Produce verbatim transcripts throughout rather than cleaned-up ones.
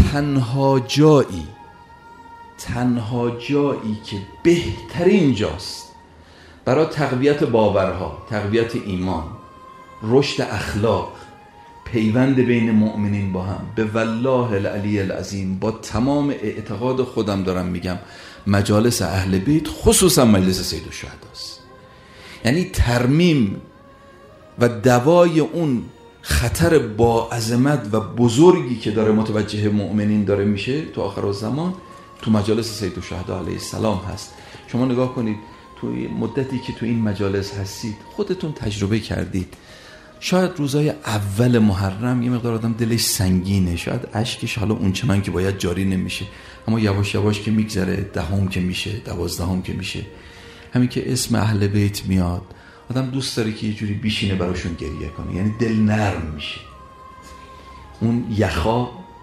تنها جایی تنها جایی که بهترین جاست برای تقویت باورها، تقویت ایمان، رشد اخلاق، پیوند بین مؤمنین با هم، به والله العلی العظیم با تمام اعتقاد خودم دارم میگم، مجالس اهل بیت خصوصا مجلس سید الشهداست. یعنی ترمیم و دوای اون خطر با عظمت و بزرگی که داره متوجه مؤمنین داره میشه تو آخر الزمان تو مجالس سید الشهدا علیه السلام هست. شما نگاه کنید توی مدتی که تو این مجالس هستید خودتون تجربه کردید، شاید روزای اول محرم یه مقدار آدم دلش سنگینه، شاید اشکش حالا اونچنان که باید جاری نمیشه، اما یواش یواش که میگذره، دهم که میشه، دوازدهم که میشه، همین که اسم اهل بیت میاد آدم دوست داره که یه جوری بیشینه براشون گریه کنه، یعنی دل نرم میشه، اون یخا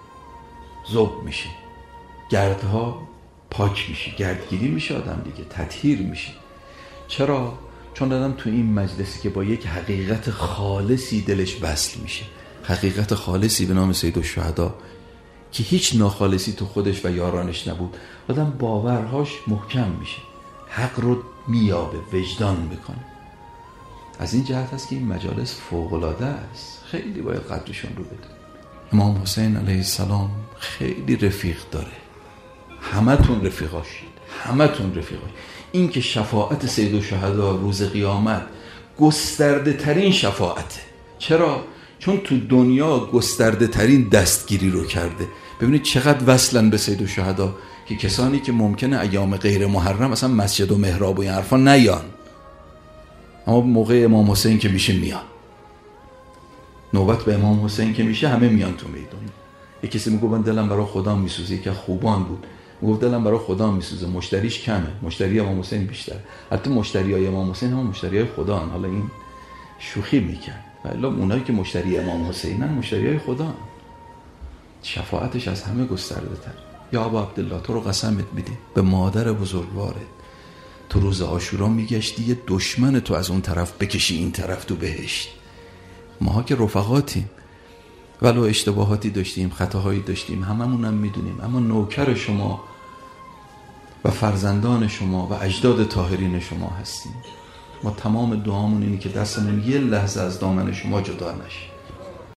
ذوب میشه، گردها پاک میشه، گردگیری میشه آدم دیگه، تطهیر میشه. چرا؟ چون آدم تو این مجلسی که با یک حقیقت خالصی دلش وصل میشه، حقیقت خالصی به نام سید الشهدا که هیچ ناخالصی تو خودش و یارانش نبود، آدم باورهاش محکم میشه، حق رو میابه، وجدان میکنه. از این جهت هست که این مجالس فوق‌العاده است، خیلی باید قدرشون رو بده. امام حسین علیه السلام خیلی رفیق داره، همه تون رفیقاشید، همه تون رفیقاش. این که شفاعت سید الشهدا روز قیامت گسترده ترین شفاعته. چرا؟ چون تو دنیا گسترده ترین دستگیری رو کرده. ببینید چقدر وصلن به سید الشهدا که کسانی که ممکنه ایام غیر محرم اصلا مسجد و محراب و این حرفا نیان، اما موقع امام حسین که میشه میان، نوبت به امام حسین که میشه همه میان تو میدون. یک کسی میگه من دلم برای خدا میسوزه، یکی خوبان بود میگفت دلم برای خدا میسوزه، مشتریش کمه، مشتری امام حسین بیشتر. البته مشتریای امام حسین هم مشتریای خدا هن. حالا این شوخی میکنه، ولی اونایی که مشتری امام حسینن مشتریای خدا هن. شفاعتش از همه گسترده تر. یا ابا عبدالله تو رو قسمت میدیم به مادر بزرگوارت، تو روز عاشورا میگشتی یه دشمن تو از اون طرف بکشی این طرف تو بهشت. ماها که رفقاتیم، ولو اشتباهاتی داشتیم، خطاهایی داشتیم، هممونم میدونیم، اما نوکر شما و فرزندان شما و اجداد طاهرین شما هستیم. ما تمام دعامون اینه که دستمون یه لحظه از دامن شما جدا نشه.